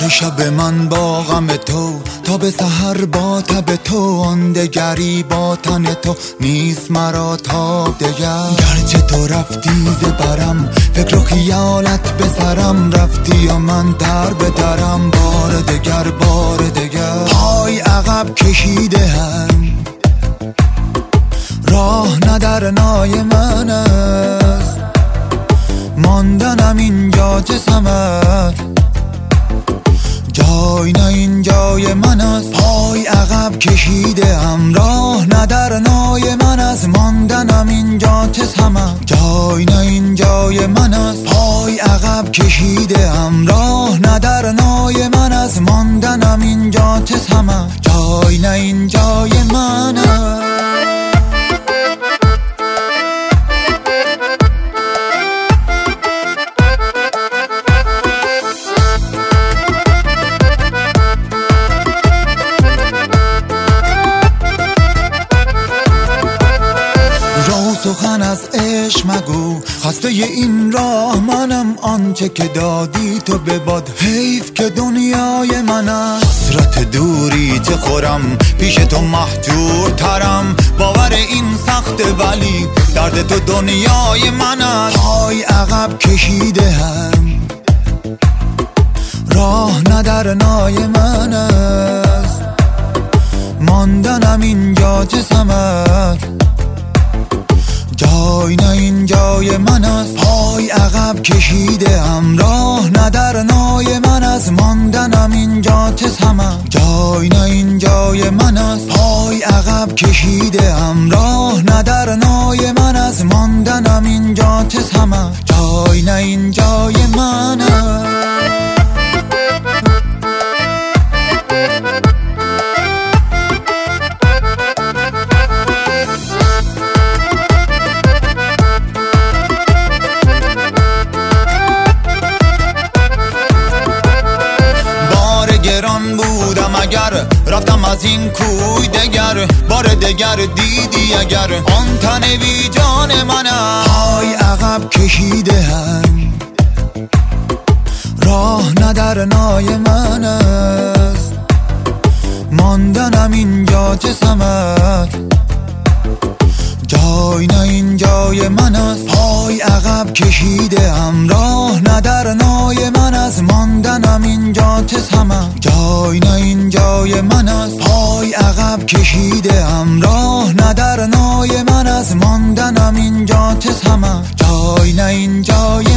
شب من با غم تو تا به سحر با تب تو، آن دگری با تن تو نیست مرا تا دگر. گرچه تو رفتی ز برم، فکر و خیالت به سرم رفتی و من در به درم. بار دگر بار دگر پای عقب کشیده هم، راه نه در نای من است، ماندنم اینجا چه ثمر، جای نه این جای من است. پای عقب کشیده ام، راه نه در نای من است، ماندنم اینجا چه ثمر، جای نه این جای من است. پای عقب کشیده ام، راه نه در نای من است، ماندنم اینجا چه ثمر، جای نه این جای من است. سخن از عشق مگو، خسته این راه منم، آنچه که دادی تو به باد، حیف که دنیای من است. حسرت دوری چه خورم، پیش تو محجور ترم، باور این سخته ولی درد تو دنیای من است. پای عقب کشیده هم، راه نه در نای من است، ماندنم اینجا چه ثمر، جای نه این جای من است. پای عقب کشیده ام، راه نه در نای من است، ماندنم اینجا چه ثمر، جای نه این جای من است. پای عقب کشیده ام، راه نه در نای من است، ماندنم اینجا چه ثمر، جای نه این جای من است. گران بودم اگر رفتم از این کوی دگر، بار دگر دیدی اگر آن تن بی جان من است. پای عقب کشیده هم، راه نه در نای من است، ماندنم اینجا چه ثمر، جای نه این جای من است. پای عقب کشیده ام، راه نه در نای من است، ماندنم اینجا چه ثمر، جای نه این جای من است. پای عقب کشیده ام، راه نه در نای من است، ماندنم اینجا چه ثمر، جای نه این جای